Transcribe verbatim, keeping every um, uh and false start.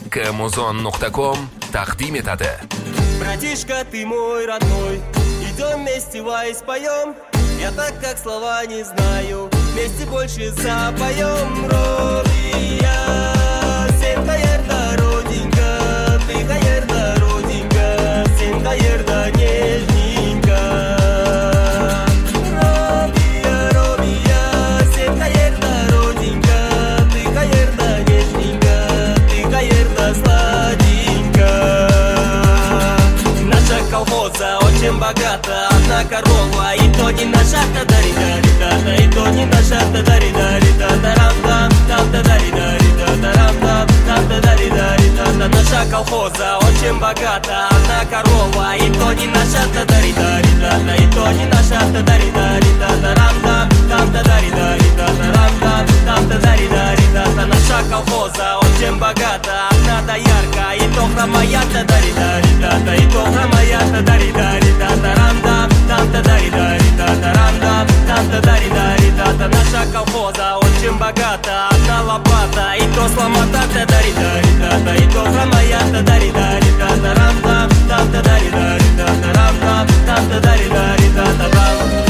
Камузон точка ком тaqdim etadi. Братишка, ты мой родной, идем вместе вай споем. Я так как слова не знаю, вместе больше запоем. Родия, сен каерда, родинка, ты каерда, родинка, сен каерда, нежненько. Родия, родия, сен каерда, родинка, ты каерда, нежненько, ты каерда, сладенько. Наша колхоза очень богата, одна корова, и то не наша, та-дари-дари-та-та, и то не наша, та-дари-дари-та-та-рам-там, там-та-дари-дари-та-та-рам-там, там-та-дари-дари-та-та. Наша колхоза очень богата, одна корова, и то не наша, та-дари-дари-та-та, и то не наша, та-дари-дари-та-та-рам-там, там-та-дари-дари-та-та-рам-там, там-та-дари-дари-та-та. Наша колхоза очень богата, одна доярка, и то хромая, та-дари-дари-та-та, и то хромая, та-дари-дари-та-та-рам-там, там-та-дари-дари-та-та-рам-там, там-та-дари-дари-та-та. Наша колхоза очень богата, одна лопата, и то сломата, та-дари-дари-та-та, и то хромая, та-дари-дари-та-та-рам-там, там-та-дари-дари-та-та-рам-там, там-та-дари-дари-та-та.